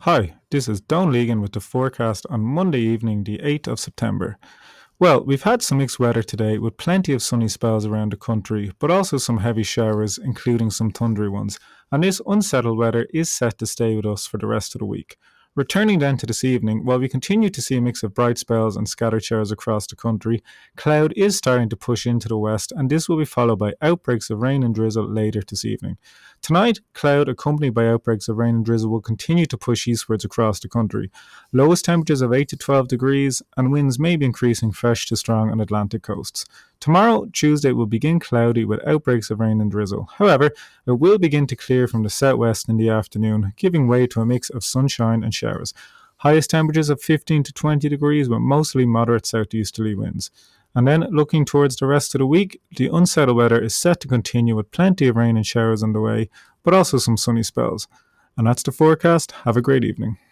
Hi, this is Don Legan with the forecast on Monday evening, the 8th of September. Well, we've had some mixed weather today with plenty of sunny spells around the country, but also some heavy showers, including some thundery ones. And this unsettled weather is set to stay with us for the rest of the week. Returning then to this evening, while we continue to see a mix of bright spells and scattered showers across the country, cloud is starting to push into the west, and this will be followed by outbreaks of rain and drizzle later this evening. Tonight, cloud accompanied by outbreaks of rain and drizzle will continue to push eastwards across the country. Lowest temperatures of 8 to 12 degrees, and winds may be increasing fresh to strong on Atlantic coasts. Tomorrow, Tuesday, will begin cloudy with outbreaks of rain and drizzle. However, it will begin to clear from the southwest in the afternoon, giving way to a mix of sunshine and showers. Highest temperatures of 15 to 20 degrees with mostly moderate southeasterly winds. And then looking towards the rest of the week, the unsettled weather is set to continue with plenty of rain and showers on the way, but also some sunny spells. And that's the forecast. Have a great evening.